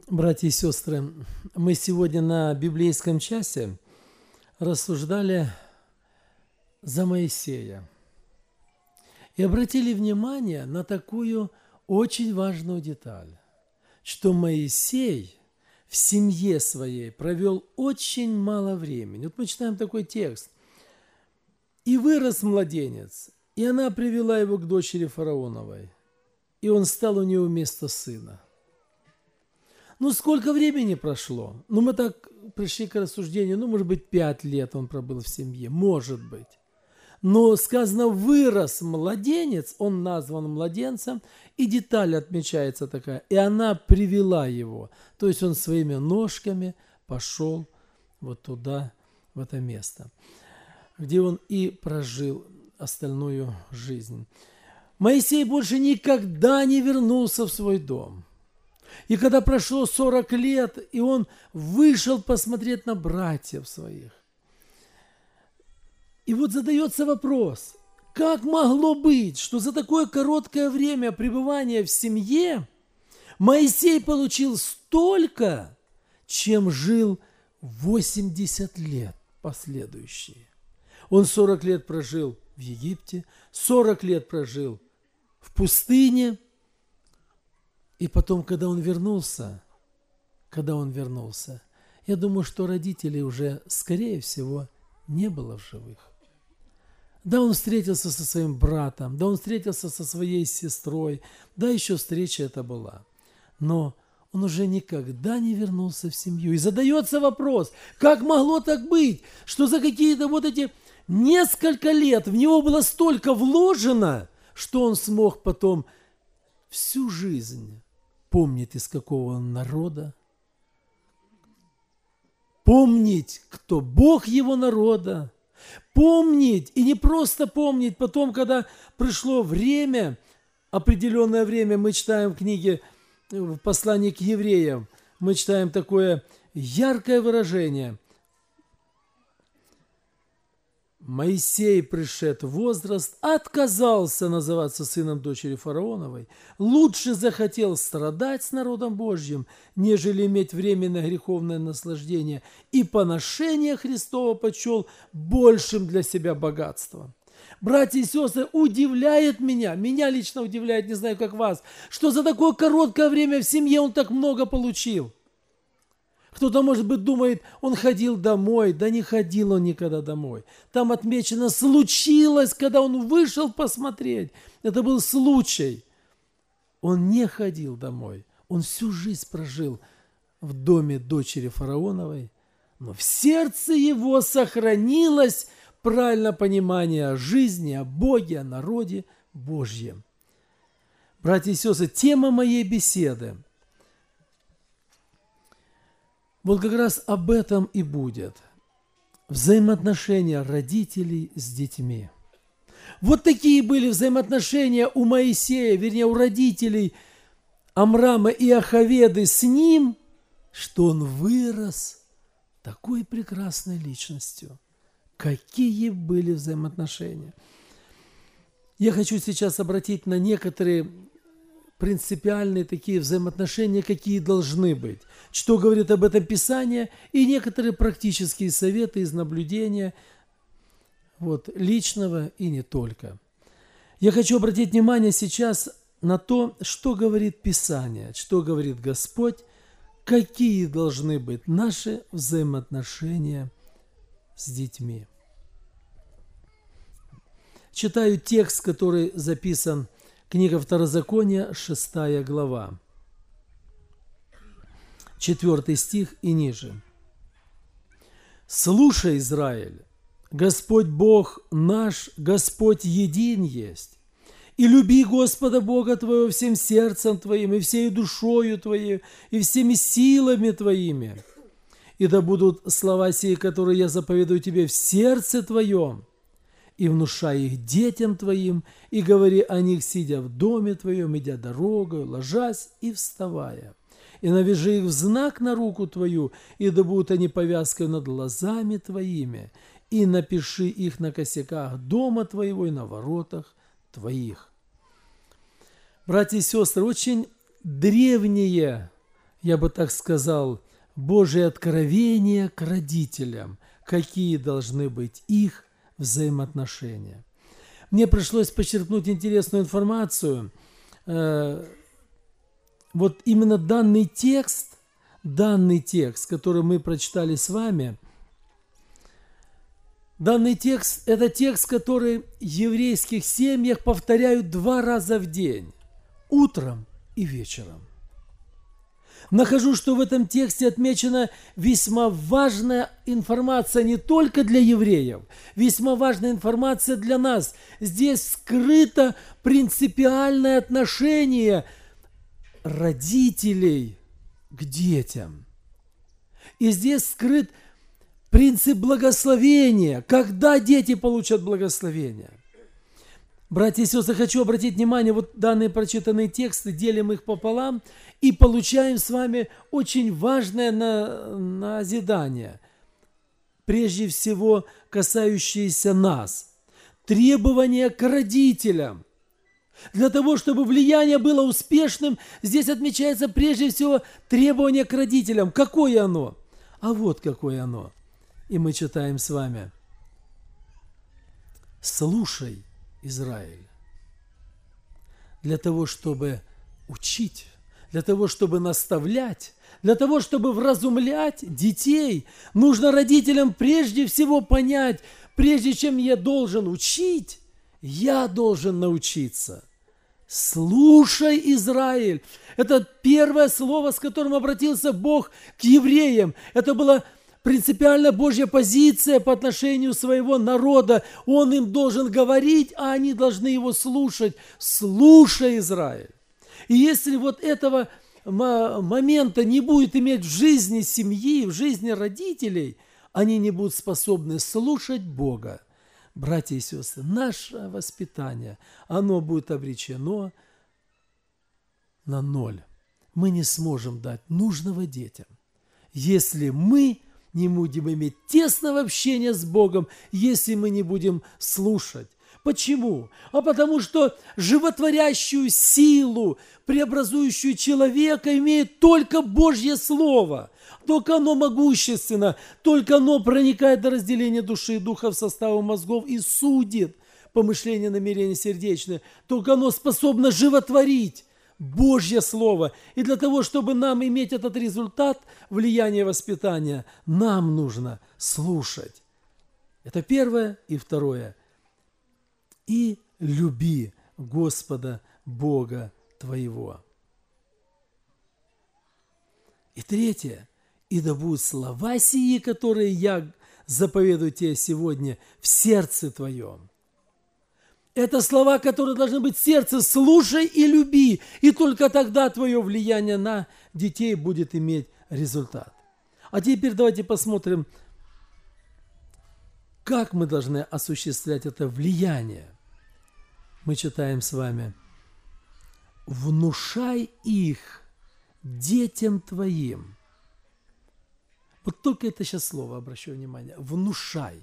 Братья и сестры, мы сегодня на библейском часе рассуждали за Моисея и обратили внимание на такую очень важную деталь, что Моисей в семье своей провел очень мало времени. Вот мы читаем такой текст. «И вырос младенец, и она привела его к дочери фараоновой, и он стал у нее вместо сына». Ну, сколько времени прошло? Ну, мы так пришли к рассуждению, может быть, 5 лет он пробыл в семье, может быть. Но сказано, вырос младенец, он назван младенцем, и деталь отмечается такая, и она привела его. То есть он своими ножками пошел вот туда, в это место, где он и прожил остальную жизнь. Моисей больше никогда не вернулся в свой дом. И когда прошло 40 лет, и он вышел посмотреть на братьев своих. И вот задается вопрос, как могло быть, что за такое короткое время пребывания в семье Моисей получил столько, чем жил 80 лет последующие. Он 40 лет прожил в Египте, 40 лет прожил в пустыне. И потом, когда он вернулся, я думаю, что родителей уже, скорее всего, не было в живых. Да, он встретился со своим братом, да, он встретился со своей сестрой, да, еще встреча это была. Но он уже никогда не вернулся в семью. И задается вопрос, как могло так быть, что за какие-то вот эти несколько лет в него было столько вложено, что он смог потом всю жизнь помнить, из какого он народа, помнить, кто Бог его народа, помнить, и не просто помнить, потом, когда пришло время, определенное время, мы читаем в книге, в послании к евреям, мы читаем такое яркое выражение. Моисей, пришед в возраст, отказался называться сыном дочери фараоновой, лучше захотел страдать с народом Божьим, нежели иметь временное греховное наслаждение, и поношение Христово почел большим для себя богатством. Братья и сестры, удивляет меня лично удивляет, не знаю, как вас, что за такое короткое время в семье он так много получил. Кто-то, может быть, думает, он ходил домой. Да не ходил он никогда домой. Там отмечено, случилось, когда он вышел посмотреть. Это был случай. Он не ходил домой. Он всю жизнь прожил в доме дочери фараоновой. Но в сердце его сохранилось правильное понимание о жизни, о Боге, о народе Божьем. Братья и сестры, тема моей беседы вот как раз об этом и будет. Взаимоотношения родителей с детьми. Вот такие были взаимоотношения у Моисея, вернее, у родителей Амрама и Ахаведы с ним, что он вырос такой прекрасной личностью. Какие были взаимоотношения. Я хочу сейчас обратить на некоторые принципиальные такие взаимоотношения, какие должны быть. Что говорит об этом Писание, и некоторые практические советы из наблюдения личного и не только. Я хочу обратить внимание сейчас на то, что говорит Писание, что говорит Господь, какие должны быть наши взаимоотношения с детьми. Читаю текст, который записан книга Второзакония, 6 глава, 4 стих и ниже. «Слушай, Израиль, Господь Бог наш, Господь един есть, и люби Господа Бога твоего всем сердцем твоим, и всей душою твоей, и всеми силами твоими. И да будут слова сии, которые я заповедую тебе в сердце твоем, и внушай их детям твоим, и говори о них, сидя в доме твоем, идя дорогой, ложась и вставая. И навяжи их в знак на руку твою, и да будут они повязкой над глазами твоими, и напиши их на косяках дома твоего и на воротах твоих». Братья и сестры, очень древнее я бы так сказал, Божие откровение к родителям, какие должны быть их взаимоотношения. Мне пришлось подчеркнуть интересную информацию. Вот именно данный текст, который мы прочитали с вами, данный текст – это текст, который в еврейских семьях повторяют 2 раза в день, утром и вечером. Нахожу, что в этом тексте отмечена весьма важная информация не только для евреев, весьма важная информация для нас. Здесь скрыто принципиальное отношение родителей к детям. И здесь скрыт принцип благословения, когда дети получат благословение. Братья и сестры, хочу обратить внимание, вот данные прочитанные тексты, делим их пополам и получаем с вами очень важное назидание, прежде всего касающееся нас. Требования к родителям. Для того, чтобы влияние было успешным, здесь отмечается прежде всего требование к родителям. Какое оно? А вот какое оно. И мы читаем с вами. «Слушай, Израиль, для того, чтобы учить, для того, чтобы наставлять, для того, чтобы вразумлять детей, нужно родителям прежде всего понять, прежде чем я должен учить, я должен научиться. Слушай, Израиль!» Это первое слово, с которым обратился Бог к евреям. Это была принципиально Божья позиция по отношению своего народа. Он им должен говорить, а они должны его слушать. Слушай, Израиль! И если вот этого момента не будет иметь в жизни семьи, в жизни родителей, они не будут способны слушать Бога. Братья и сестры, наше воспитание, оно будет обречено на 0. Мы не сможем дать нужного детям, если мы не будем иметь тесного общения с Богом, если мы не будем слушать. Почему? А потому что животворящую силу, преобразующую человека, имеет только Божье Слово. Только оно могущественно, только оно проникает до разделения души и духа в составы мозгов и судит помышления, намерения сердечные. Только оно способно животворить Божье Слово. И для того, чтобы нам иметь этот результат влияния воспитания, нам нужно слушать. Это первое и второе. И люби Господа Бога твоего. И третье. И да будут слова сии, которые я заповедую тебе сегодня, в сердце твоем. Это слова, которые должны быть в сердце. Слушай и люби. И только тогда твое влияние на детей будет иметь результат. А теперь давайте посмотрим, как мы должны осуществлять это влияние. Мы читаем с вами. «Внушай их детям твоим». Вот только это сейчас слово, обращу внимание. «Внушай».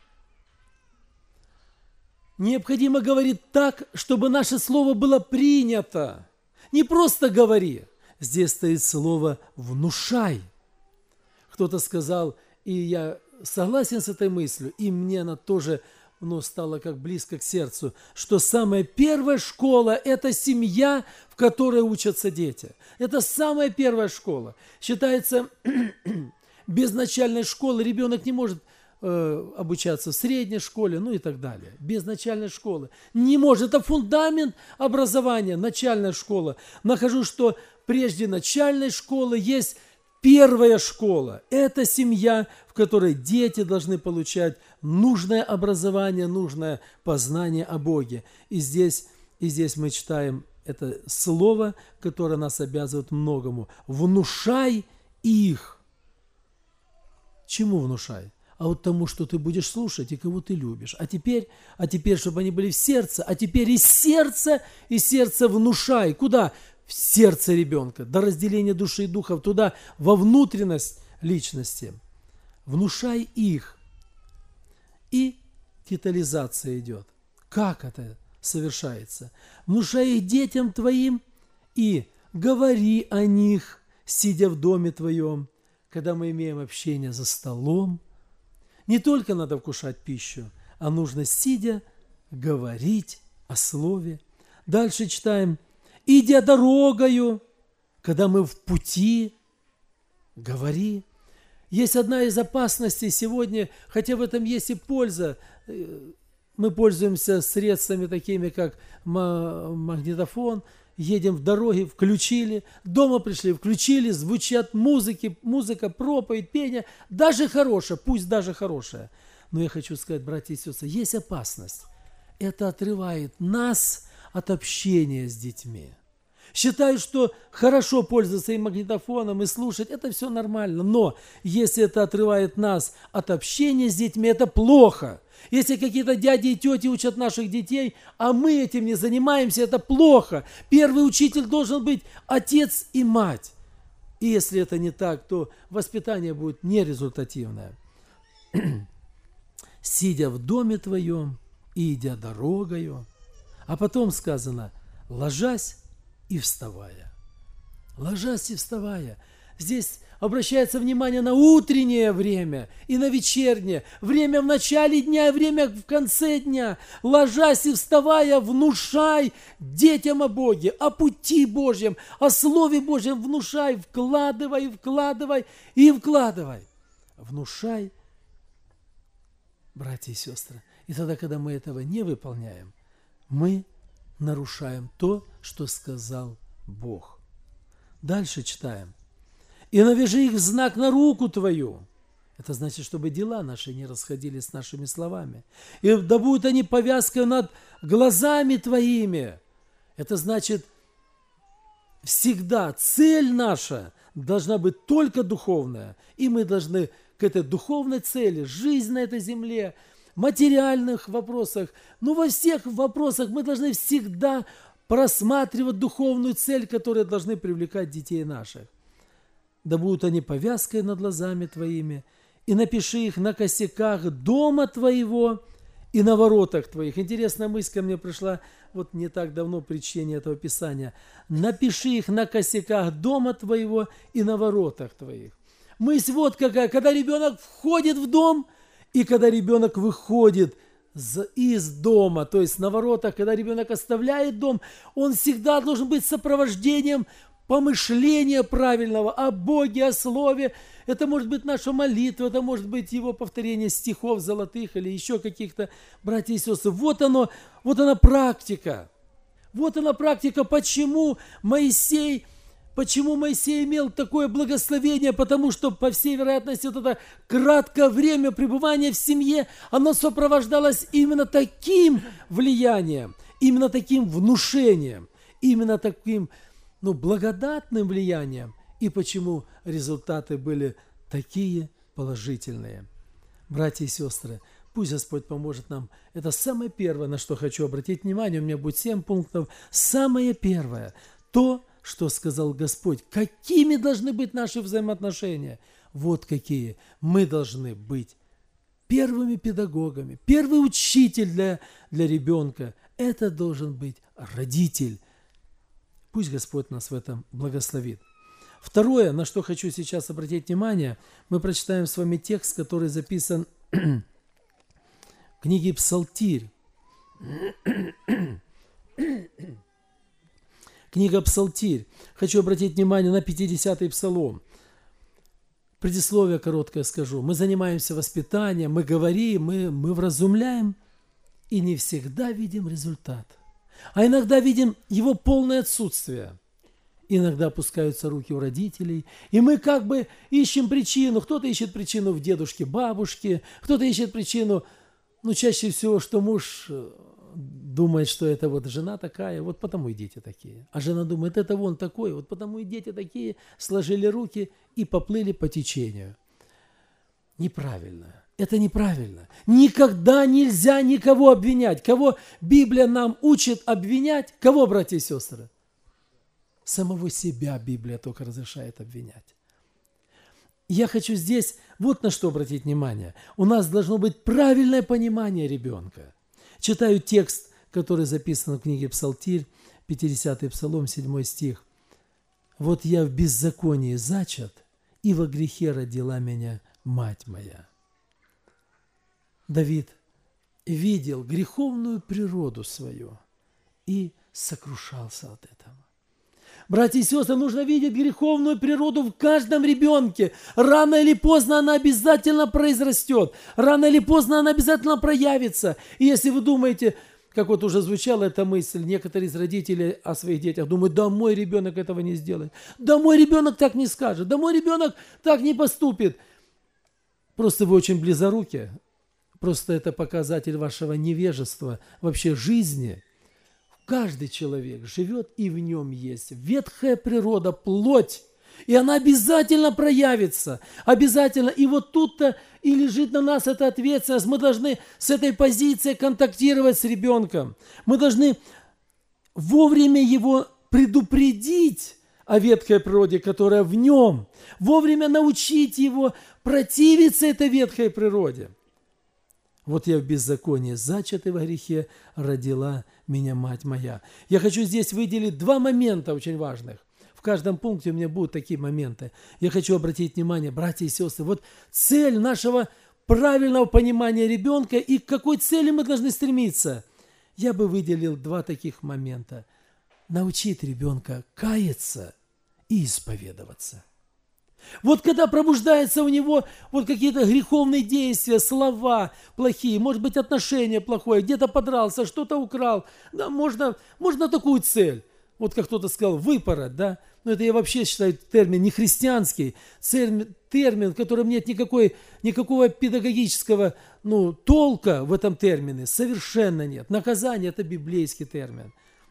Необходимо говорить так, чтобы наше слово было принято. Не просто говори. Здесь стоит слово «внушай». Кто-то сказал, и я согласен с этой мыслью, и мне она тоже стала как близко к сердцу, что самая первая школа – это семья, в которой учатся дети. Это самая первая школа. Считается, без начальной школы ребенок не может обучаться в средней школе, и так далее. Без начальной школы. Не может. Это фундамент образования, начальная школа. Нахожу, что прежде начальной школы есть первая школа. Это семья, в которой дети должны получать нужное образование, нужное познание о Боге. И здесь мы читаем это слово, которое нас обязывает многому. «Внушай их». Чему внушай? А вот тому, что ты будешь слушать и кого ты любишь. А теперь, чтобы они были в сердце, а теперь из сердца внушай. Куда? В сердце ребенка, до разделения души и духа, туда, во внутренность личности. Внушай их. И детализация идет. Как это совершается? Внушай их детям твоим и говори о них сидя в доме Твоем, когда мы имеем общение за столом. Не только надо вкушать пищу, а нужно, сидя, говорить о Слове. Дальше читаем: «Идя дорогою, когда мы в пути, говори». Есть одна из опасностей сегодня, хотя в этом есть и польза. Мы пользуемся средствами такими, как магнитофон, едем в дороге, включили, дома пришли, включили, звучат музыка, проповедь, пение, даже хорошая, пусть даже хорошая. Но я хочу сказать, братья и сестры, есть опасность. Это отрывает нас от общения с детьми. Считаю, что хорошо пользоваться и магнитофоном, и слушать, это все нормально. Но если это отрывает нас от общения с детьми, это плохо. Если какие-то дяди и тети учат наших детей, а мы этим не занимаемся, это плохо. Первый учитель должен быть отец и мать. И если это не так, то воспитание будет нерезультативное. «Сидя в доме твоем и идя дорогою». А потом сказано: «ложась и вставая». Ложась и вставая. Здесь обращается внимание на утреннее время и на вечернее. Время в начале дня и время в конце дня. Ложась и вставая, внушай детям о Боге, о пути Божьем, о Слове Божьем внушай, вкладывай, вкладывай и вкладывай. Внушай, братья и сестры. И тогда, когда мы этого не выполняем, мы нарушаем то, что сказал Бог. Дальше читаем: «И навяжи их в знак на руку твою». Это значит, чтобы дела наши не расходились с нашими словами. «И да будут они повязкой над глазами твоими». Это значит, всегда цель наша должна быть только духовная. И мы должны к этой духовной цели, жизнь на этой земле, материальных вопросах, во всех вопросах мы должны всегда просматривать духовную цель, которая должны привлекать детей наших. «Да будут они повязкой над глазами твоими, и напиши их на косяках дома твоего и на воротах твоих». Интересная мысль ко мне пришла не так давно при чтении этого Писания. «Напиши их на косяках дома твоего и на воротах твоих». Мысль вот какая: когда ребенок входит в дом и когда ребенок выходит из дома, то есть на воротах, когда ребенок оставляет дом, он всегда должен быть сопровождением помышления правильного о Боге, о Слове. Это может быть наша молитва, это может быть его повторение стихов золотых или еще каких-то, братья и сестры. Вот она практика. Вот она практика, почему Моисей имел такое благословение, потому что, по всей вероятности, это краткое время пребывания в семье, оно сопровождалось именно таким влиянием, именно таким внушением, именно таким благодатным влиянием, и почему результаты были такие положительные. Братья и сестры, пусть Господь поможет нам. Это самое первое, на что хочу обратить внимание. У меня будет 7 пунктов. Самое первое – то, что сказал Господь. Какими должны быть наши взаимоотношения? Вот какие. Мы должны быть первыми педагогами. Первый учитель для ребенка – это должен быть родитель. Пусть Господь нас в этом благословит. Второе, на что хочу сейчас обратить внимание, мы прочитаем с вами текст, который записан в книге «Псалтирь». Книга «Псалтирь». Хочу обратить внимание на 50-й псалом. Предисловие короткое скажу. Мы занимаемся воспитанием, мы говорим, мы вразумляем, и не всегда видим результат. А иногда видим его полное отсутствие. Иногда опускаются руки у родителей, и мы как бы ищем причину. Кто-то ищет причину в дедушке, бабушке, кто-то ищет причину, чаще всего, что муж думает, что это жена такая, потому и дети такие. А жена думает, это он такой, потому и дети такие, сложили руки и поплыли по течению. Неправильно. Это неправильно. Никогда нельзя никого обвинять. Кого Библия нам учит обвинять? Кого, братья и сестры? Самого себя Библия только разрешает обвинять. Я хочу здесь на что обратить внимание. У нас должно быть правильное понимание ребенка. Читаю текст, который записан в книге «Псалтирь», 50-й псалом, 7 стих. Вот я в беззаконии зачат, и во грехе родила меня мать моя. Давид видел греховную природу свою и сокрушался от этого. Братья и сестры, нужно видеть греховную природу в каждом ребенке. Рано или поздно она обязательно произрастет. Рано или поздно она обязательно проявится. И если вы думаете, как вот уже звучала эта мысль, некоторые из родителей о своих детях думают, да мой ребенок этого не сделает, да мой ребенок так не скажет, да мой ребенок так не поступит. Просто вы очень близоруки. Просто это показатель вашего невежества вообще жизни. Каждый человек живет, и в нем есть ветхая природа, плоть, и она обязательно проявится, обязательно. И вот тут-то и лежит на нас эта ответственность. Мы должны с этой позиции контактировать с ребенком. Мы должны вовремя его предупредить о ветхой природе, которая в нем, вовремя научить его противиться этой ветхой природе. Вот я в беззаконии зачат, и во грехе родила меня мать моя. Я хочу здесь выделить два момента очень важных. В каждом пункте у меня будут такие моменты. Я хочу обратить внимание, братья и сестры, вот цель нашего правильного понимания ребенка и к какой цели мы должны стремиться. Я бы выделил два таких момента. Научить ребенка каяться и исповедоваться. Вот когда пробуждаются у него вот какие-то греховные действия, слова плохие, может быть, отношение плохое, где-то подрался, что-то украл, да, можно такую цель, вот как кто-то сказал, выпороть, да, но это я вообще считаю термин не христианский, термин, в котором нет никакого педагогического толка в этом термине, совершенно нет. Наказание – это библейский термин.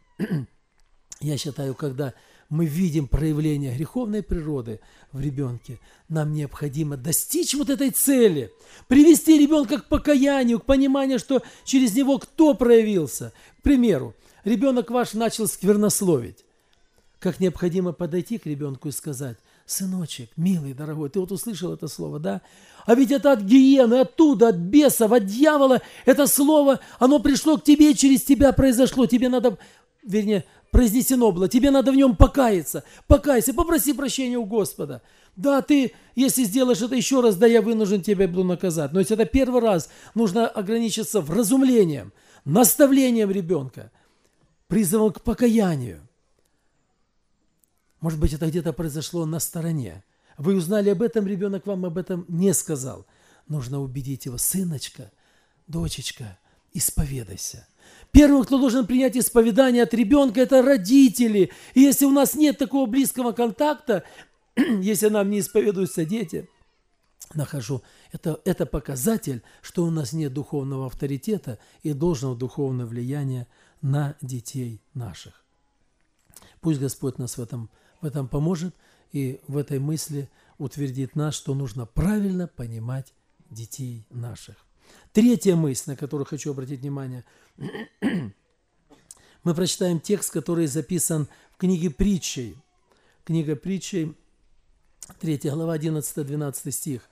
Я считаю, когда мы видим проявление греховной природы в ребенке, нам необходимо достичь вот этой цели, привести ребенка к покаянию, к пониманию, что через него кто проявился. К примеру, ребенок ваш начал сквернословить. Как необходимо подойти к ребенку и сказать: сыночек, милый, дорогой, ты вот услышал это слово, да? А ведь это от гиены, оттуда, от бесов, от дьявола. Это слово, оно пришло к тебе, через тебя произошло. Тебе надо, произнесено было, тебе надо в нем покаяться. Покайся, попроси прощения у Господа. Да, ты, если сделаешь это еще раз, да, я вынужден тебя буду наказать. Но если это первый раз, нужно ограничиться вразумлением, наставлением ребенка, призывом к покаянию. Может быть, это где-то произошло на стороне. Вы узнали об этом, ребенок вам об этом не сказал. Нужно убедить его: сыночка, дочечка, исповедайся. Первым, кто должен принять исповедание от ребенка, это родители. И если у нас нет такого близкого контакта, если нам не исповедуются дети, это показатель, что у нас нет духовного авторитета и должного духовного влияния на детей наших. Пусть Господь нас в этом поможет и в этой мысли утвердит нас, что нужно правильно понимать детей наших. Третья мысль, на которую хочу обратить внимание. Мы прочитаем текст, который записан в книге Притчей. Книга Притчей, 3 глава, 11-12 стих.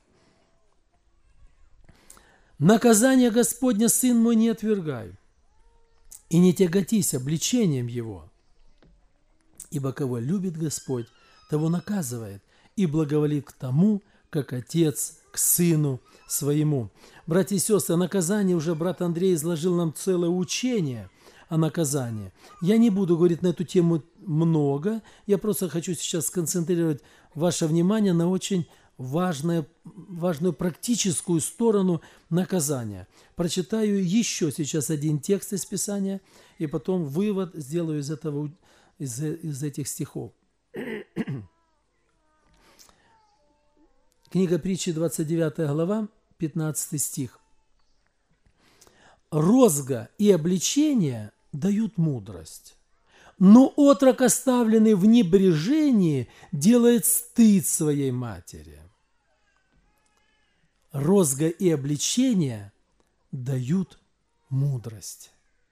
«Наказание Господня, сын мой, не отвергай, и не тяготись обличением его. Ибо кого любит Господь, того наказывает, и благоволит к тому, как отец к сыну своему». Братья и сестры, наказание уже брат Андрей изложил нам целое учение о наказании. Я не буду говорить на эту тему много, я просто хочу сейчас сконцентрировать ваше внимание на очень важную практическую сторону наказания. Прочитаю еще сейчас один текст из Писания, и потом вывод сделаю из этих стихов. Книга Притчи, 29 глава, 15 стих. «Розга и обличение дают мудрость, но отрок, оставленный в небрежении, делает стыд своей матери». Розга и обличение дают мудрость.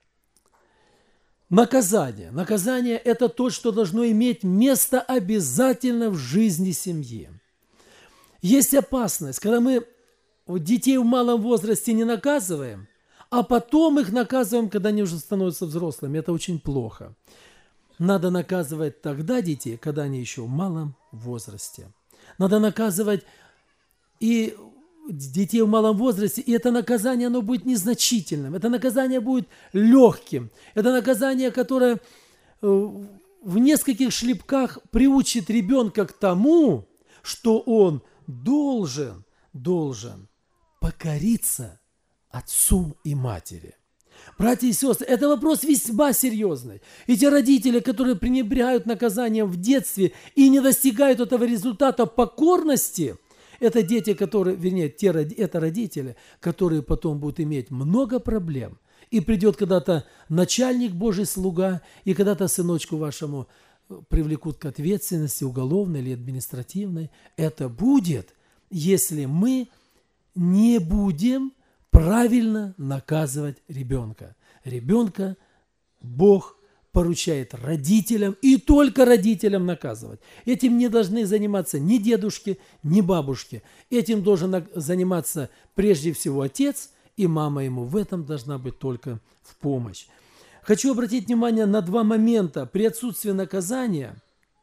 Наказание. Наказание – это то, что должно иметь место обязательно в жизни семьи. Есть опасность, когда мы детей в малом возрасте не наказываем, а потом их наказываем, когда они уже становятся взрослыми. Это очень плохо. Надо наказывать тогда детей, когда они еще в малом возрасте. Надо наказывать и детей в малом возрасте, и это наказание, оно будет незначительным. Это наказание будет легким. Это наказание, которое в нескольких шлепках приучит ребенка к тому, что он должен покориться отцу и матери. Братья и сестры, это вопрос весьма серьезный. И те родители, которые пренебрегают наказанием в детстве и не достигают этого результата покорности, это дети, которые, это родители, которые потом будут иметь много проблем. И придет когда-то начальник Божий слуга, и когда-то сыночку вашему привлекут к ответственности уголовной или административной. Это будет, если мы не будем правильно наказывать ребенка. Ребенка Бог поручает родителям и только родителям наказывать. Этим не должны заниматься ни дедушки, ни бабушки. Этим должен заниматься прежде всего отец, и мама ему в этом должна быть только в помощь. Хочу обратить внимание на два момента. При отсутствии наказания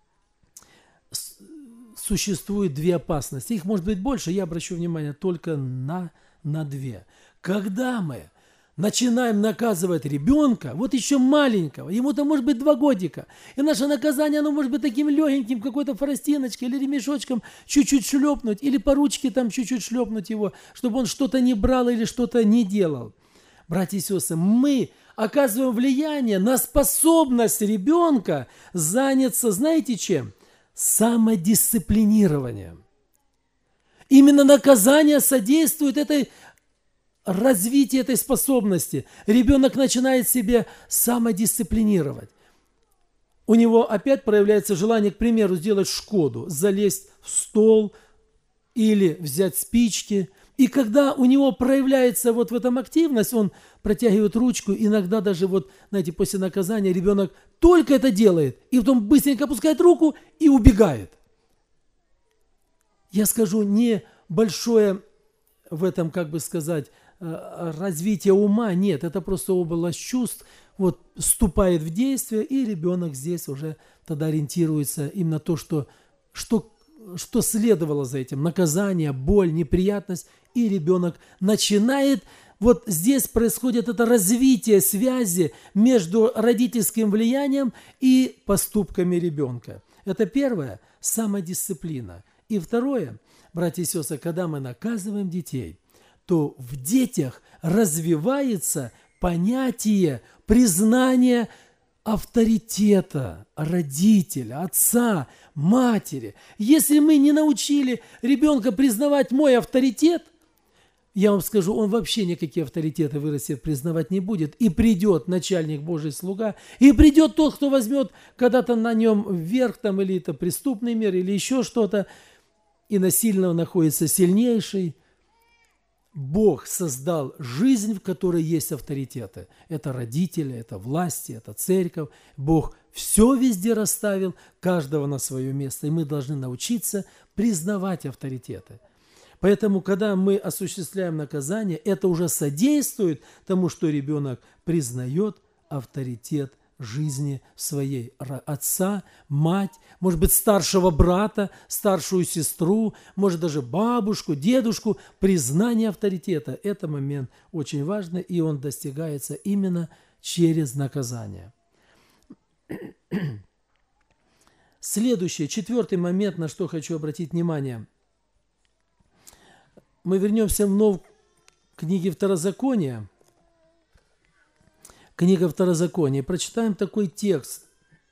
существует две опасности. Их может быть больше, я обращу внимание только на две. Когда мы начинаем наказывать ребенка, вот еще маленького, ему-то может быть 2 годика, и наше наказание, оно может быть таким легеньким, какой-то форостиночкой или ремешочком чуть-чуть шлепнуть, или по ручке там чуть-чуть шлепнуть его, чтобы он что-то не брал или что-то не делал. Братья и сестры, мы оказываем влияние на способность ребенка заняться, знаете чем? Самодисциплинированием. Именно наказание содействует развитию этой способности. Ребенок начинает себя самодисциплинировать. У него опять проявляется желание, к примеру, сделать Шкоду, залезть в стол или взять спички. И когда у него проявляется вот в этом активность, он протягивает ручку, иногда даже вот, знаете, после наказания ребенок только это делает, и потом быстренько опускает руку и убегает. Я скажу, не большое в этом, как бы сказать, развитие ума, нет, это просто область чувств, вот вступает в действие, и ребенок здесь уже тогда ориентируется именно на то, что следовало за этим, наказание, боль, неприятность, и ребенок начинает, вот здесь происходит это развитие связи между родительским влиянием и поступками ребенка. Это первое, самодисциплина. И второе, братья и сестры, когда мы наказываем детей, то в детях развивается понятие признания авторитета родителя, отца, матери. Если мы не научили ребенка признавать мой авторитет, я вам скажу, он вообще никакие авторитеты вырастет, признавать не будет. И придет начальник Божий слуга, и придет тот, кто возьмет когда-то на нем вверх, там, или это преступный мир, или еще что-то, и насильно находится сильнейший. Бог создал жизнь, в которой есть авторитеты. Это родители, это власти, это церковь. Бог все везде расставил, каждого на свое место. И мы должны научиться признавать авторитеты. Поэтому, когда мы осуществляем наказание, это уже содействует тому, что ребенок признает авторитет жизни своей отца, мать, может быть, старшего брата, старшую сестру, может, даже бабушку, дедушку. Признание авторитета – это момент очень важный, и он достигается именно через наказание. Следующий, 4-й момент, на что хочу обратить внимание. Мы вернемся вновь к книге Второзакония. Книга Второзакония. Прочитаем такой текст.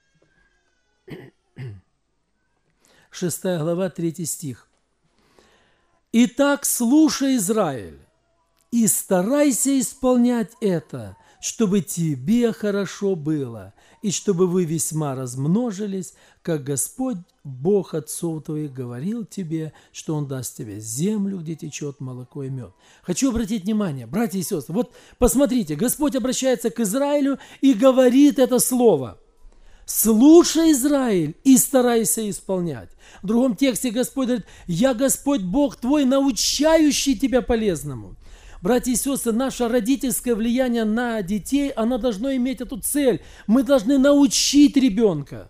6 глава, 3 стих. «Итак, слушай, Израиль, и старайся исполнять это, чтобы тебе хорошо было, и чтобы вы весьма размножились, как Господь, Бог отцов твоих, говорил тебе, что Он даст тебе землю, где течет молоко и мед». Хочу обратить внимание, братья и сестры, вот посмотрите, Господь обращается к Израилю и говорит это слово. «Слушай, Израиль, и старайся исполнять». В другом тексте Господь говорит: «Я Господь Бог твой, научающий тебя полезному». Братья и сестры, наше родительское влияние на детей, оно должно иметь эту цель. Мы должны научить ребенка.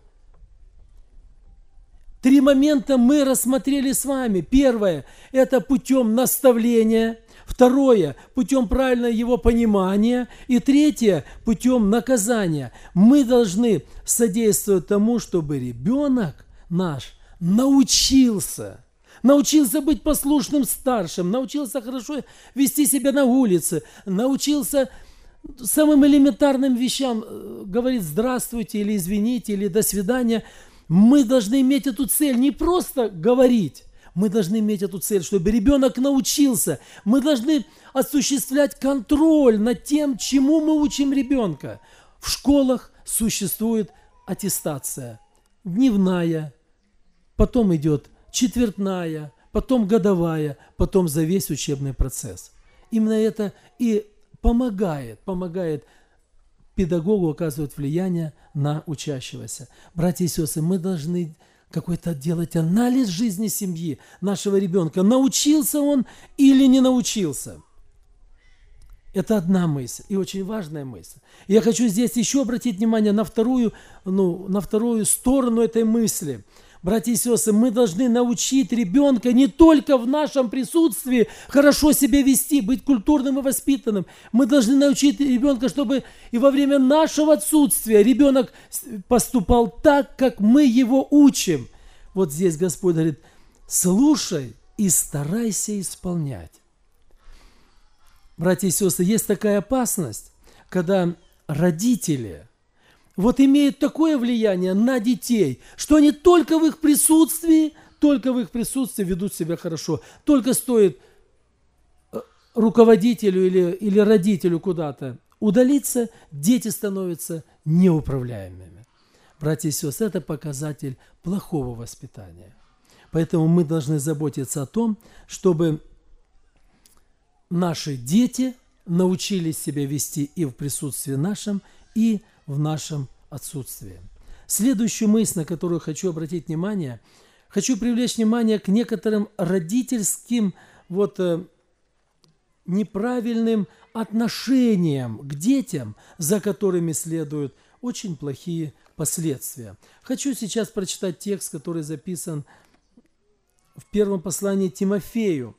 3 момента мы рассмотрели с вами. Первое – это путем наставления. Второе – путем правильного его понимания. И третье – путем наказания. Мы должны содействовать тому, чтобы ребенок наш научился быть послушным старшим, научился хорошо вести себя на улице, научился самым элементарным вещам говорить «здравствуйте» или «извините» или «до свидания». Мы должны иметь эту цель, не просто говорить, мы должны иметь эту цель, чтобы ребенок научился. Мы должны осуществлять контроль над тем, чему мы учим ребенка. В школах существует аттестация, дневная, потом идет четвертная, потом годовая, потом за весь учебный процесс. Именно это и помогает педагогу оказывать влияние на учащегося. Братья и сестры, мы должны какой-то делать анализ жизни семьи нашего ребенка. Научился он или не научился? Это одна мысль и очень важная мысль. Я хочу здесь еще обратить внимание на вторую сторону этой мысли. Братья и сестры, мы должны научить ребенка не только в нашем присутствии хорошо себя вести, быть культурным и воспитанным. Мы должны научить ребенка, чтобы и во время нашего отсутствия ребенок поступал так, как мы его учим. Вот здесь Господь говорит, слушай и старайся исполнять. Братья и сестры, есть такая опасность, когда родители имеют такое влияние на детей, что они только в их присутствии ведут себя хорошо. Только стоит руководителю или родителю куда-то удалиться, дети становятся неуправляемыми. Братья и сестры, это показатель плохого воспитания. Поэтому мы должны заботиться о том, чтобы наши дети научились себя вести и в присутствии нашем, и в нашем отсутствии. Следующую мысль, на которую хочу обратить внимание, хочу привлечь внимание к некоторым родительским неправильным отношениям к детям, за которыми следуют очень плохие последствия. Хочу сейчас прочитать текст, который записан в первом послании Тимофею.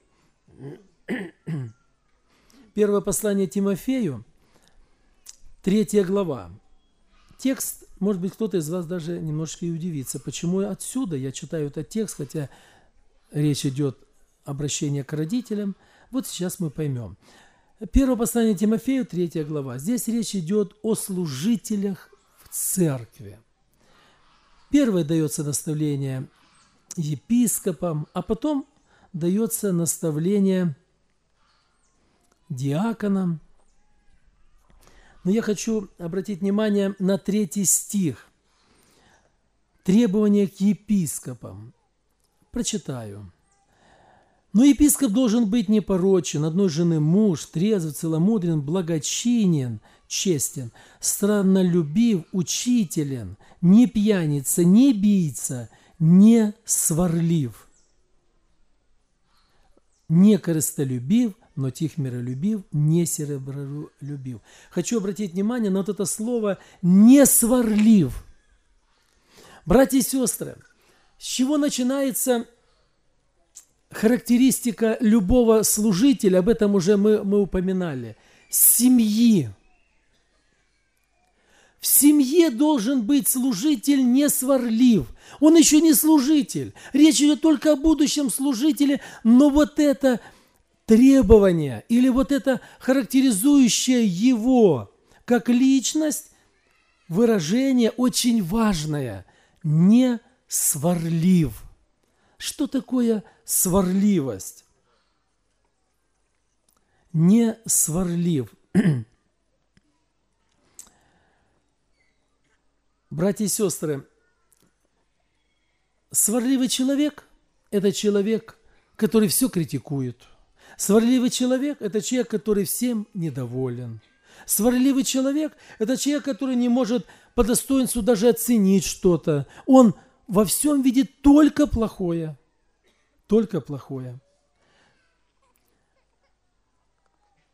Первое послание Тимофею, 3 глава. Текст, может быть, кто-то из вас даже немножечко и удивится, почему отсюда я читаю этот текст, хотя речь идет о обращении к родителям. Вот сейчас мы поймем. Первое послание Тимофею, 3 глава. Здесь речь идет о служителях в церкви. Первое дается наставление епископам, а потом дается наставление диаконам. Но я хочу обратить внимание на 3 стих. Требования к епископам. Прочитаю. «Но епископ должен быть непорочен, одной жены муж, трезв, целомудрен, благочинен, честен, страннолюбив, учителен, не пьяница, не бийца, не сварлив, не корыстолюбив, но тих миролюбив, не серебролюбив». Хочу обратить внимание на это слово «не сварлив». Братья и сестры, с чего начинается характеристика любого служителя? Об этом уже мы упоминали. С семьи. В семье должен быть служитель не сварлив. Он еще не служитель. Речь идет только о будущем служителе, но это требование или это характеризующее его как личность выражение очень важное – не сварлив. Что такое сварливость? Не сварлив. Братья и сестры, сварливый человек – это человек, который все критикует. Сварливый человек – это человек, который всем недоволен. Сварливый человек – это человек, который не может по достоинству даже оценить что-то. Он во всем видит только плохое. Только плохое.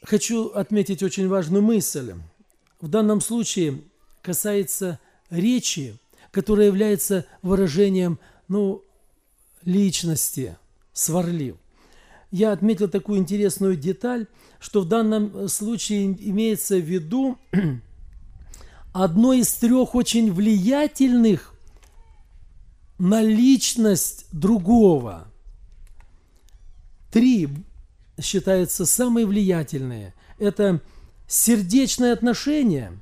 хочу отметить очень важную мысль. В данном случае касается речи, которая является выражением, личности, сварлив. Я отметил такую интересную деталь, что в данном случае имеется в виду одно из 3 очень влиятельных на личность другого. 3 считаются самые влиятельные. Это сердечное отношение,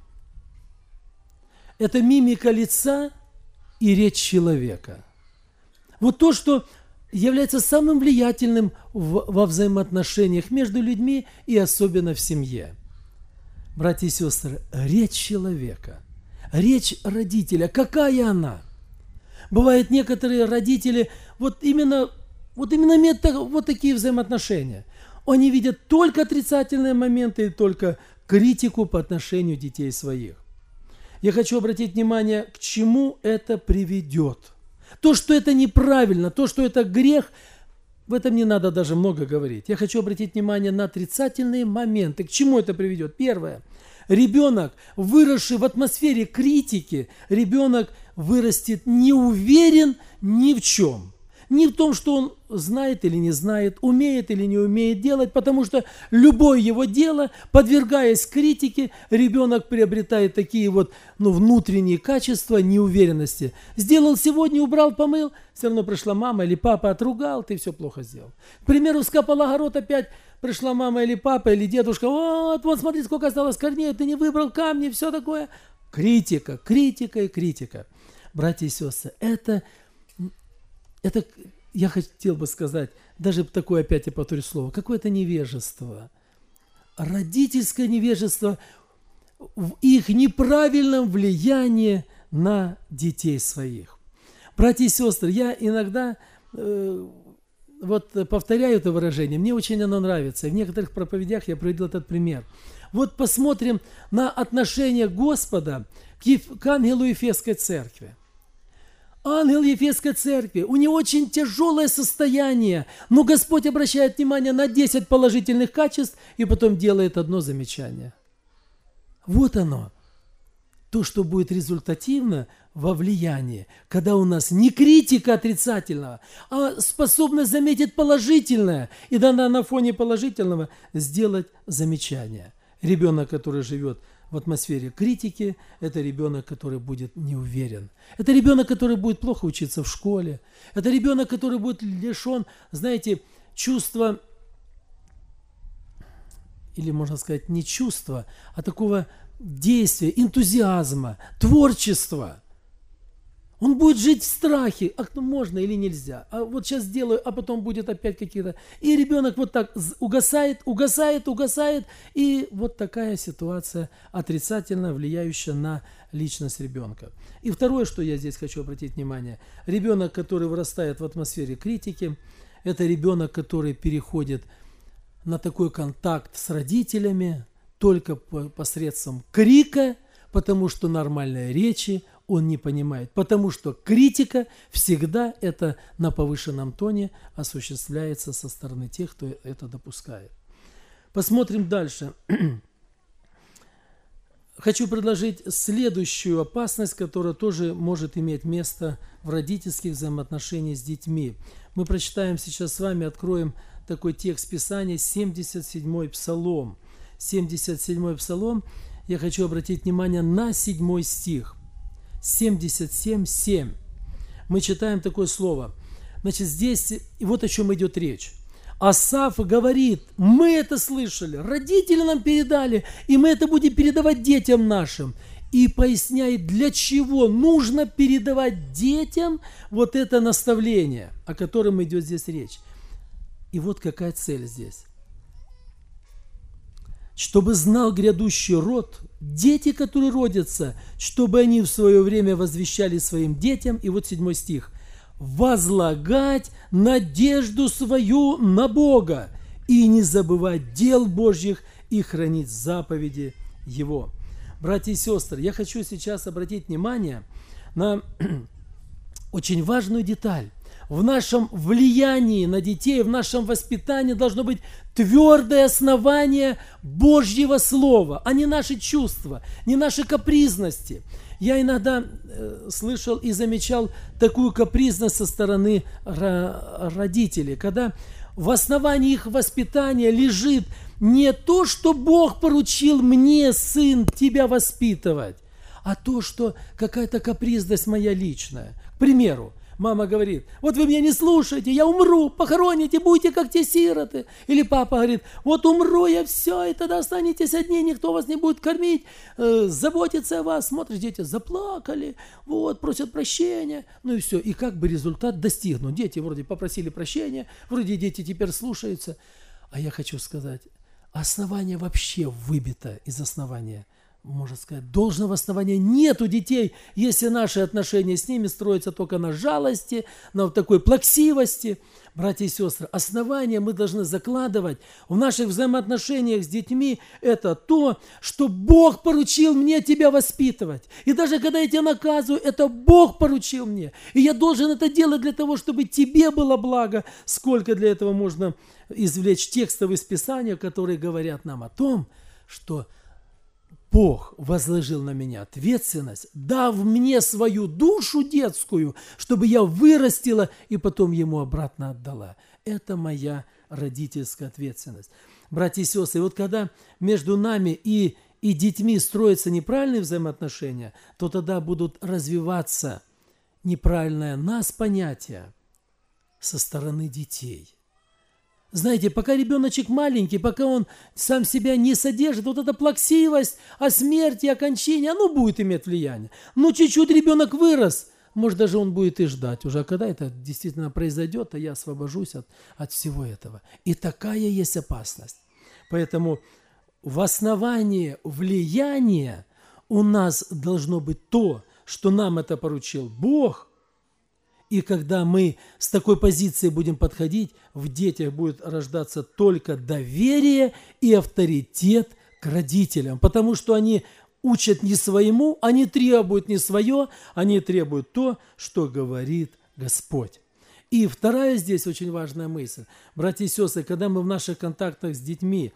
это мимика лица и речь человека. Вот то, что является самым влиятельным во взаимоотношениях между людьми и особенно в семье. Братья и сестры, речь человека, речь родителя, какая она? Бывают некоторые родители именно имеют вот такие взаимоотношения. Они видят только отрицательные моменты и только критику по отношению детей своих. Я хочу обратить внимание, к чему это приведет. То, что это неправильно, то, что это грех, в этом не надо даже много говорить. Я хочу обратить внимание на отрицательные моменты. К чему это приведет? Первое. Ребенок, выросший в атмосфере критики, ребенок вырастет не уверен ни в чем. Ни в том, что он знает или не знает, умеет или не умеет делать, потому что любое его дело, подвергаясь критике, ребенок приобретает такие внутренние качества неуверенности. Сделал сегодня, убрал, помыл, все равно пришла мама или папа, отругал, ты все плохо сделал. К примеру, вскопал огород, опять пришла мама или папа, или дедушка, вот смотри, сколько осталось корней, ты не выбрал камни, все такое. Критика, критика и критика. Братья и сестры, это я хотел бы сказать, даже такое, опять я повторю слово, какое-то невежество, родительское невежество в их неправильном влиянии на детей своих. Братья и сестры, я иногда повторяю это выражение, мне очень оно нравится, и в некоторых проповедях я приводил этот пример. Посмотрим на отношение Господа к ангелу Ефесской церкви. Ангел Ефесской церкви, у него очень тяжелое состояние, но Господь обращает внимание на 10 положительных качеств и потом делает одно замечание. Вот оно, то, что будет результативно во влиянии, когда у нас не критика отрицательного, а способность заметить положительное и на фоне положительного сделать замечание. Ребенок, который живет в атмосфере критики, это ребенок, который будет не уверен. Это ребенок, который будет плохо учиться в школе. Это ребенок, который будет лишен, чувства, или можно сказать, не чувства, а такого действия, энтузиазма, творчества. Он будет жить в страхе, можно или нельзя, а вот сейчас сделаю, а потом будет опять какие-то. И ребенок так угасает, и вот такая ситуация отрицательно влияющая на личность ребенка. И второе, что я здесь хочу обратить внимание, ребенок, который вырастает в атмосфере критики, это ребенок, который переходит на такой контакт с родителями только посредством крика, потому что нормальной речи он не понимает, потому что критика всегда это на повышенном тоне осуществляется со стороны тех, кто это допускает. Посмотрим дальше. Хочу предложить следующую опасность, которая тоже может иметь место в родительских взаимоотношениях с детьми. Мы прочитаем сейчас с вами, откроем такой текст Писания, 77-й Псалом. 77-й Псалом, я хочу обратить внимание на 7 стих. 77:7. Мы читаем такое слово. Здесь вот о чем идет речь. Асаф говорит, мы это слышали, родители нам передали, и мы это будем передавать детям нашим. И поясняет, для чего нужно передавать детям вот это наставление, о котором идет здесь речь. И вот какая цель здесь. Чтобы знал грядущий род, дети, которые родятся, чтобы они в свое время возвещали своим детям, и вот 7 стих, возлагать надежду свою на Бога и не забывать дел Божьих и хранить заповеди Его. Братья и сестры, я хочу сейчас обратить внимание на очень важную деталь. в нашем влиянии на детей, в нашем воспитании должно быть твердое основание Божьего Слова, а не наши чувства, не наши капризности. Я иногда слышал и замечал такую капризность со стороны родителей, когда в основании их воспитания лежит не то, что Бог поручил мне, сын, тебя воспитывать, а то, что какая-то капризность моя личная. К примеру, мама говорит: вот вы меня не слушаете, я умру, похороните, будете как те сироты. Или папа говорит: вот умру я, все, и тогда останетесь одни, никто вас не будет кормить, заботиться о вас. Смотришь, дети заплакали, вот, просят прощения, ну и все. И как бы результат достигнут. Дети вроде попросили прощения, вроде дети теперь слушаются. А я хочу сказать, основание вообще выбито из основания. Можно сказать, должного основания нет у детей, если наши отношения с ними строятся только на жалости, на вот такой плаксивости. Братья и сестры, основание мы должны закладывать в наших взаимоотношениях с детьми. Это то, что Бог поручил мне тебя воспитывать. И даже когда я тебя наказываю, это Бог поручил мне. И я должен это делать для того, чтобы тебе было благо. Сколько для этого можно извлечь текстов из Писания, которые говорят нам о том, что Бог возложил на меня ответственность, дав мне свою душу детскую, чтобы я вырастила и потом ему обратно отдала. Это моя родительская ответственность. Братья и сестры, вот когда между нами и детьми строятся неправильные взаимоотношения, то тогда будут развиваться неправильное нас понятие со стороны детей. Знаете, пока ребеночек маленький, пока он сам себя не содержит, вот эта плаксивость о смерти, о кончине, оно будет иметь влияние. Но чуть-чуть ребенок вырос, может, даже он будет и ждать уже, а когда это действительно произойдет, а я освобожусь от всего этого. И такая есть опасность. Поэтому в основании влияния у нас должно быть то, что нам это поручил Бог. И когда мы с такой позиции будем подходить, в детях будет рождаться только доверие и авторитет к родителям, потому что они учат не своему, они требуют не свое, они требуют то, что говорит Господь. И вторая здесь очень важная мысль. Братья и сестры, когда мы в наших контактах с детьми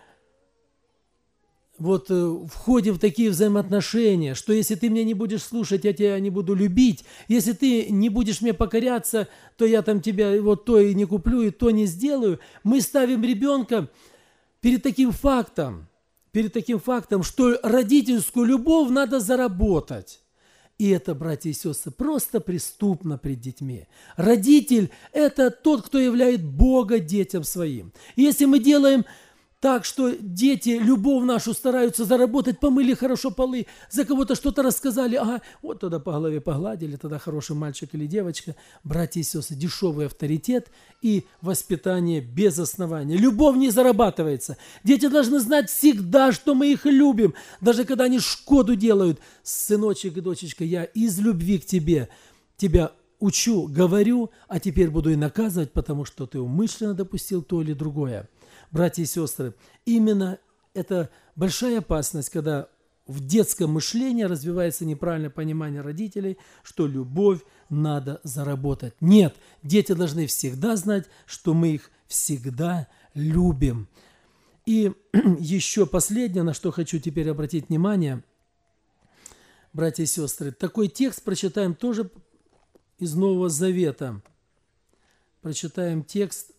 вот входим в такие взаимоотношения, что если ты меня не будешь слушать, я тебя не буду любить, если ты не будешь мне покоряться, то я там тебя вот то и не куплю, и то не сделаю. Мы ставим ребенка перед таким фактом, что родительскую любовь надо заработать. И это, братья и сестры, просто преступно пред детьми. Родитель – это тот, кто являет Бога детям своим. И если мы делаем так, что дети любовь нашу стараются заработать, помыли хорошо полы, за кого-то что-то рассказали, ага, вот тогда по голове погладили, тогда хороший мальчик или девочка. Братья и сестры, дешевый авторитет и воспитание без основания. Любовь не зарабатывается. Дети должны знать всегда, что мы их любим, даже когда они шкоду делают. Сыночек и дочечка, я из любви к тебе тебя учу, говорю, а теперь буду и наказывать, потому что ты умышленно допустил то или другое. Братья и сестры, именно это большая опасность, когда в детском мышлении развивается неправильное понимание родителей, что любовь надо заработать. Нет, дети должны всегда знать, что мы их всегда любим. И еще последнее, на что хочу теперь обратить внимание, братья и сестры, такой текст прочитаем тоже из Нового Завета. Прочитаем текст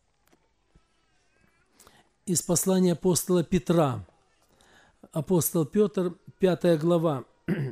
из послания апостола Петра. Апостол Петр, 5 глава.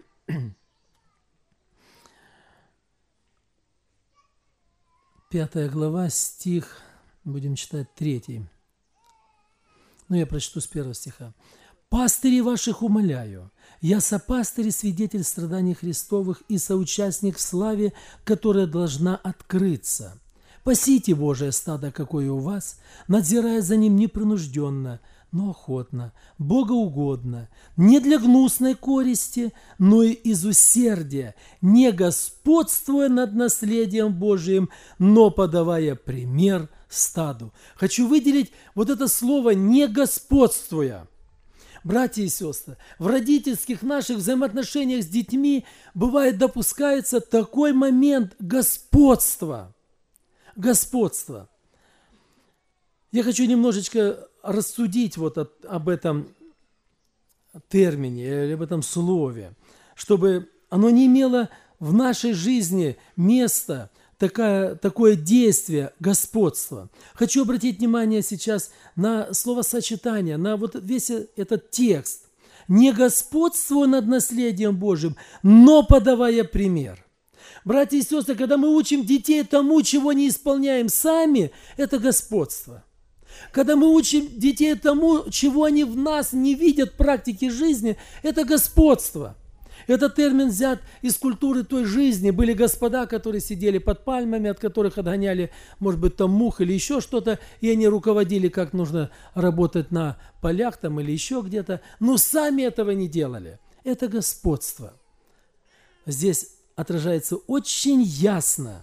5 глава, стих, будем читать 3. Я прочту с 1 стиха. «Пастыри ваших умоляю, я сопастырь и свидетель страданий Христовых и соучастник в славе, которая должна открыться. Пасите Божие стадо, какое у вас, надзирая за ним непринужденно, но охотно, богоугодно, не для гнусной користи, но и из усердия, не господствуя над наследием Божиим, но подавая пример стаду». Хочу выделить вот это слово «не господствуя». Братья и сестры, в родительских наших взаимоотношениях с детьми допускается такой момент господства. господство. Я хочу немножечко рассудить об этом термине или об этом слове, чтобы оно не имело в нашей жизни места, такое действие господства. Хочу обратить внимание сейчас на словосочетание, на весь этот текст. «Не господствуя над наследием Божьим, но подавая пример». Братья и сестры, когда мы учим детей тому, чего не исполняем сами, это господство. Когда мы учим детей тому, чего они в нас не видят в практике жизни, это господство. Этот термин взят из культуры той жизни. Были господа, которые сидели под пальмами, от которых отгоняли, может быть, там мух или еще что-то, и они руководили, как нужно работать на полях там или еще где-то, но сами этого не делали. Это господство. Здесь отражается очень ясно,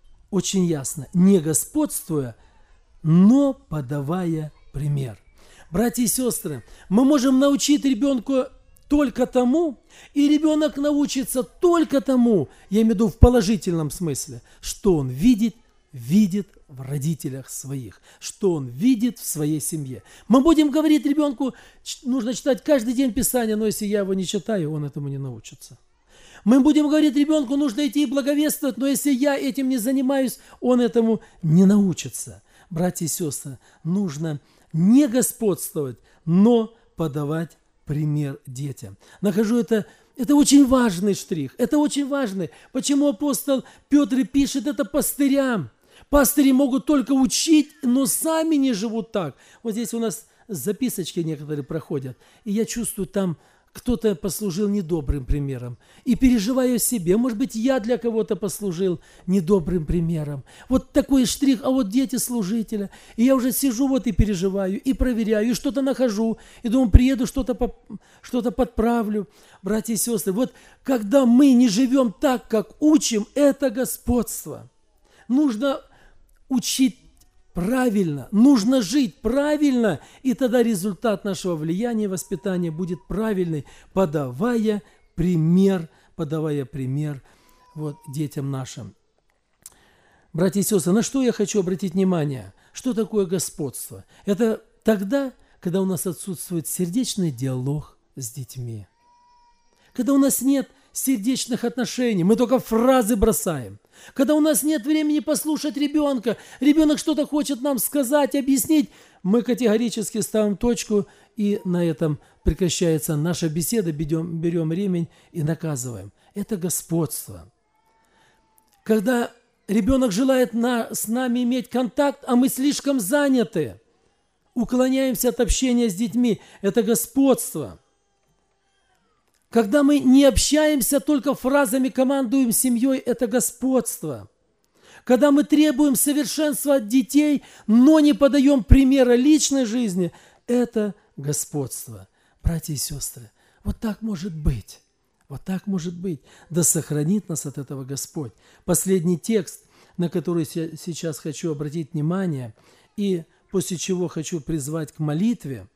не господствуя, но подавая пример. Братья и сестры, мы можем научить ребенка только тому, и ребенок научится только тому, я имею в виду в положительном смысле, что он видит в родителях своих, что он видит в своей семье. Мы будем говорить ребенку, нужно читать каждый день Писание, но если я его не читаю, он этому не научится. Мы будем говорить ребенку, нужно идти и благовествовать, но если я этим не занимаюсь, он этому не научится. Братья и сестры, нужно не господствовать, но подавать пример детям. Нахожу это очень важный штрих, это очень важный. Почему апостол Петр и пишет это пастырям? Пастыри могут только учить, но сами не живут так. Вот здесь у нас записочки некоторые проходят, и я чувствую, там кто-то послужил недобрым примером. И переживаю о себе. Может быть, я для кого-то послужил недобрым примером. Вот такой штрих, а вот дети служителя. И я уже сижу и переживаю, и проверяю, и что-то нахожу. И думаю, приеду, что-то подправлю. Братья и сестры, вот когда мы не живем так, как учим, это господство. Нужно учить правильно, нужно жить правильно, и тогда результат нашего влияния и воспитания будет правильный, подавая пример детям нашим. Братья и сестры, на что я хочу обратить внимание? Что такое господство? Это тогда, когда у нас отсутствует сердечный диалог с детьми. Когда у нас нет сердечных отношений, мы только фразы бросаем. Когда у нас нет времени послушать ребенка, ребенок что-то хочет нам сказать, объяснить, мы категорически ставим точку, и на этом прекращается наша беседа, берем ремень и наказываем. Это господство. Когда ребенок желает с нами иметь контакт, а мы слишком заняты, уклоняемся от общения с детьми, это господство. Когда мы не общаемся, только фразами командуем семьей, это господство. Когда мы требуем совершенства от детей, но не подаем примера личной жизни, это господство. Братья и сестры, вот так может быть. Вот так может быть. Да сохранит нас от этого Господь. Последний текст, на который я сейчас хочу обратить внимание, и после чего хочу призвать к молитве.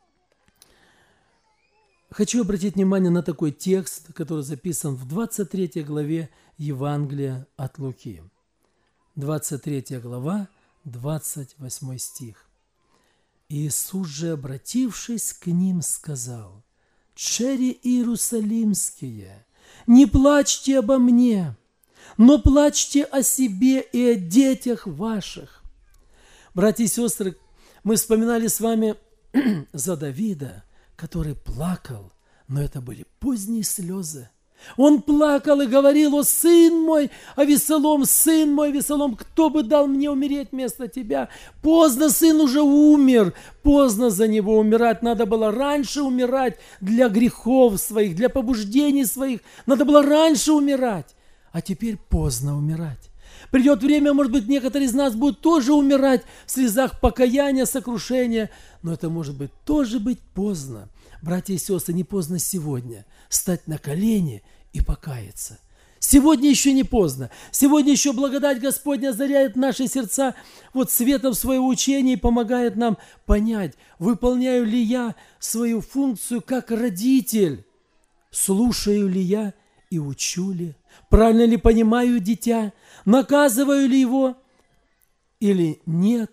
Хочу обратить внимание на такой текст, который записан в 23 главе Евангелия от Луки. 23 глава, 28 стих. «Иисус же, обратившись к ним, сказал: «Чери иерусалимские, не плачьте обо мне, но плачьте о себе и о детях ваших». Братья и сестры, мы вспоминали с вами за Давида, который плакал, но это были поздние слезы. Он плакал и говорил: «О, сын мой, Авессалом, сын мой, Авессалом, кто бы дал мне умереть вместо тебя? Поздно, сын уже умер, поздно за него умирать. Надо было раньше умирать для грехов своих, для побуждений своих. Надо было раньше умирать, а теперь поздно умирать». Придет время, может быть, некоторые из нас будут тоже умирать в слезах покаяния, сокрушения, но это может быть тоже быть поздно. Братья и сестры, не поздно сегодня встать на колени и покаяться. Сегодня еще не поздно. Сегодня еще благодать Господня озаряет наши сердца светом своего учения и помогает нам понять, выполняю ли я свою функцию как родитель, слушаю ли я и учу ли, правильно ли понимаю дитя, наказываю ли его или нет?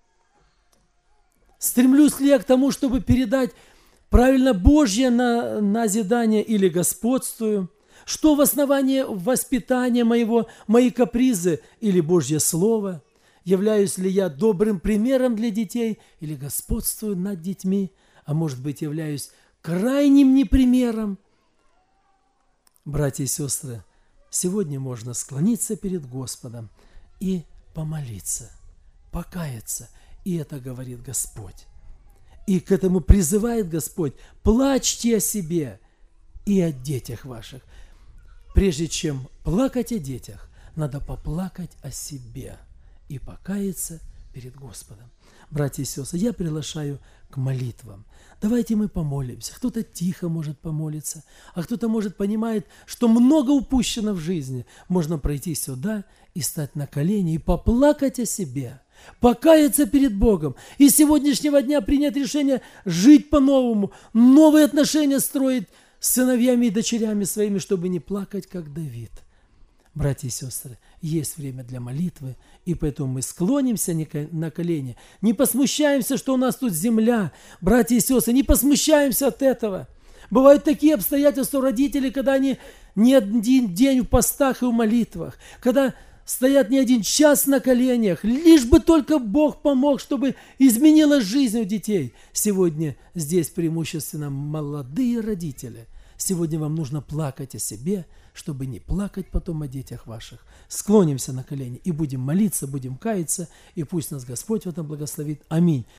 Стремлюсь ли я к тому, чтобы передать правильно Божье назидание или господствую? Что в основании воспитания моего, мои капризы или Божье Слово? Являюсь ли я добрым примером для детей или господствую над детьми? А может быть, являюсь крайним непримером? Братья и сестры, сегодня можно склониться перед Господом и помолиться, покаяться. И это говорит Господь. И к этому призывает Господь: плачьте о себе и о детях ваших. Прежде чем плакать о детях, надо поплакать о себе и покаяться перед Господом. Братья и сестры, я приглашаю к молитвам. Давайте мы помолимся. Кто-то тихо может помолиться, а кто-то, может, понимает, что много упущено в жизни. Можно пройти сюда и стать на колени и поплакать о себе, покаяться перед Богом. И с сегодняшнего дня принять решение жить по-новому, новые отношения строить с сыновьями и дочерями своими, чтобы не плакать, как Давид. Братья и сестры, есть время для молитвы, и поэтому мы склонимся на колени, не посмущаемся, что у нас тут земля. Братья и сестры, не посмущаемся от этого. Бывают такие обстоятельства у родителей, когда они не один день в постах и в молитвах, когда стоят не один час на коленях, лишь бы только Бог помог, чтобы изменилась жизнь у детей. Сегодня здесь преимущественно молодые родители. Сегодня вам нужно плакать о себе, чтобы не плакать потом о детях ваших. Склонимся на колени и будем молиться, будем каяться, и пусть нас Господь в этом благословит. Аминь.